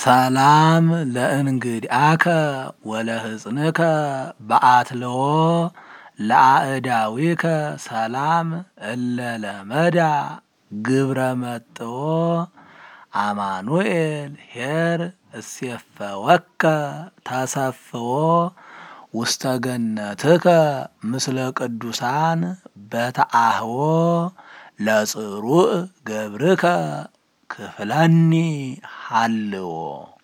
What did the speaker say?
ሰላም ለእንግዲአከ ወለሕፅንከ በአትልዎ ለአእዳዊከ ሰላም እለ ለመዳ ግብረ መጥዎ አማኑኤል ኄር እሴፈወከ ተሰፍዎ ውስተ ገነትከ ምስለ ቅዱሳን በተአህዎ ለጽሩዕ ገብርከ ክፍለኒ ሀልዎ